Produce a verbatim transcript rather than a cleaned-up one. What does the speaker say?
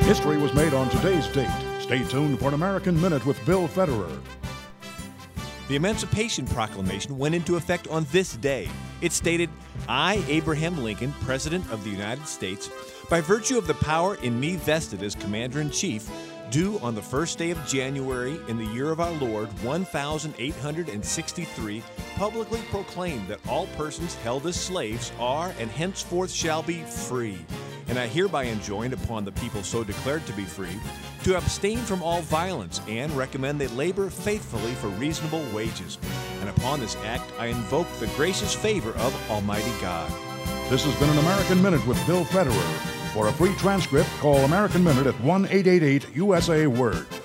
History was made on today's date. Stay tuned for an American Minute with Bill Federer. The Emancipation Proclamation went into effect on this day. It stated, I, Abraham Lincoln, President of the United States, by virtue of the power in me vested as Commander-in-Chief, do on the first day of January in the year of our Lord, one thousand eight hundred sixty-three, publicly proclaim that all persons held as slaves are and henceforth shall be free. And I hereby enjoin upon the people so declared to be free to abstain from all violence and recommend they labor faithfully for reasonable wages. And upon this act I invoke the gracious favor of Almighty God. This has been an American Minute with Bill Federer. For a free transcript, call American Minute at one eight eight eight U S A Word.